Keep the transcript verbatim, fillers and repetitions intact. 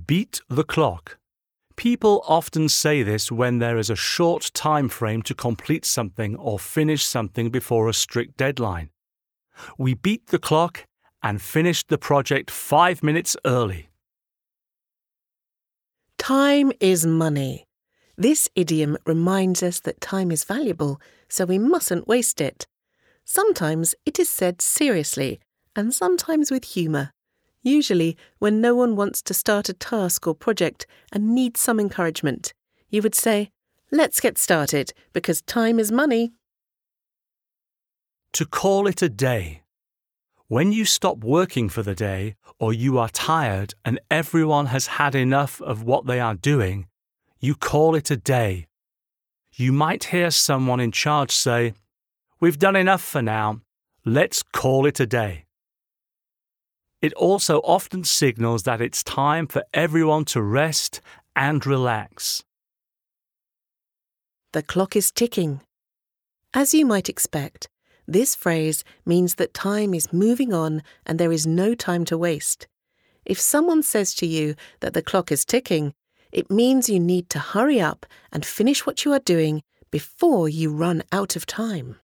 Beat the clock. People often say this when there is a short time frame to complete something or finish something before a strict deadline. We beat the clock and finished the project five minutes early. Time is money. This idiom reminds us that time is valuable, so we mustn't waste it. Sometimes it is said seriously, and sometimes with humour. Usually when no one wants to start a task or project and needs some encouragement. You would say, "Let's get started, because time is money." To call it a day. When you stop working for the day, or you are tired and everyone has had enough of what they are doing, you call it a day. You might hear someone in charge say, "We've done enough for now. Let's call it a day." It also often signals that it's time for everyone to rest and relax. The clock is ticking. As you might expect, this phrase means that time is moving on and there is no time to waste. If someone says to you that the clock is ticking, it means you need to hurry up and finish what you are doing before you run out of time.